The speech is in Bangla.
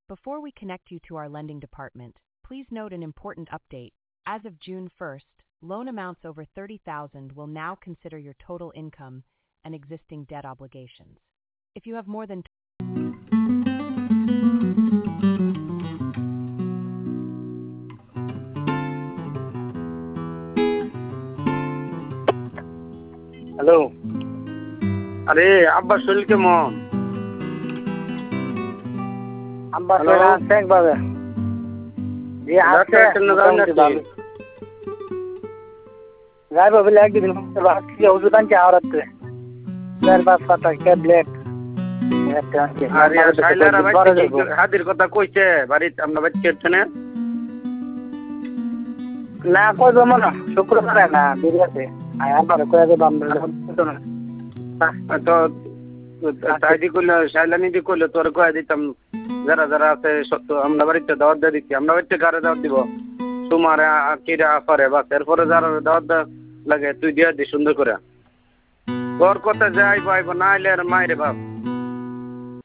Before we connect you to our lending department, please note an important update. As of June 1st, loan amounts over $30,000 will now consider your total income and existing debt obligations. If you have more than hello, আরে আব্বার শরীর কেমন? আব্বা শরীর আছে একভাবে। জি আছে, যাইব বলে একদিন ভাবছি ওষুধ আনছি আওরাতে 4-5 ট্যাবলেট। আরে শাইলারা হাদির কথা কইছে বাড়িতে আমরা বাচ্চা না না কইব মনে শুক্রবারে না বিরিয়াতে আবার কয়ে দেব আমরা তো তাইদি কইলে শাইলানি দি কইলে তোর কয়ে দিতাম যারা যারা আছে সত্য আমরা বাড়িতে দাওয়াত দিয়ে দিচ্ছি আমরা বাড়িতে কারে দাওয়াত দিব তোমার কিরা আফারে বাস এরপরে যারা দাওয়াত লাগে তুই দিয়ে দি সুন্দর করে তোর কথা যাইব আইব না আইলে আর মাইরে বাপ